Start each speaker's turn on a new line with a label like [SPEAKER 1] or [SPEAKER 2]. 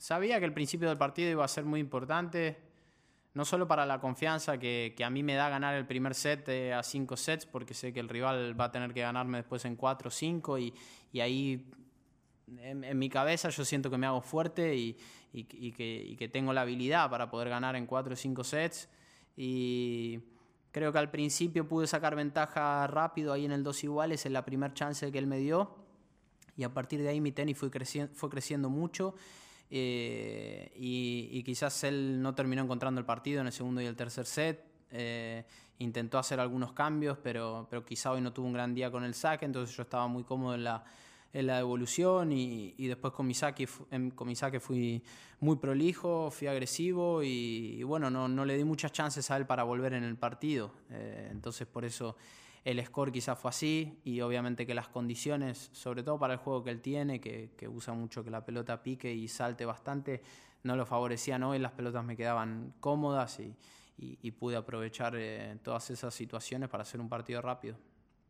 [SPEAKER 1] sabía que el principio del partido iba a ser muy importante, no solo para la confianza que a mí me da ganar el primer set a 5 sets, porque sé que el rival va a tener que ganarme después en 4 o 5 y ahí en mi cabeza yo siento que me hago fuerte y que tengo la habilidad para poder ganar en 4 o 5 sets. Y creo que al principio pude sacar ventaja rápido ahí en el 2 iguales, en la primer chance que él me dio. Y a partir de ahí mi tenis fue creciendo mucho. Y quizás él no terminó encontrando el partido en el segundo y el tercer set. Intentó hacer algunos cambios, pero quizá hoy no tuvo un gran día con el saque, entonces yo estaba muy cómodo en la devolución y después con mi saque fui muy prolijo, fui agresivo y bueno, no le di muchas chances a él para volver en el partido. Entonces por eso el score quizás fue así y obviamente que las condiciones, sobre todo para el juego que él tiene, que usa mucho que la pelota pique y salte bastante, no lo favorecían hoy, las pelotas me quedaban cómodas y pude aprovechar todas esas situaciones para hacer un partido rápido.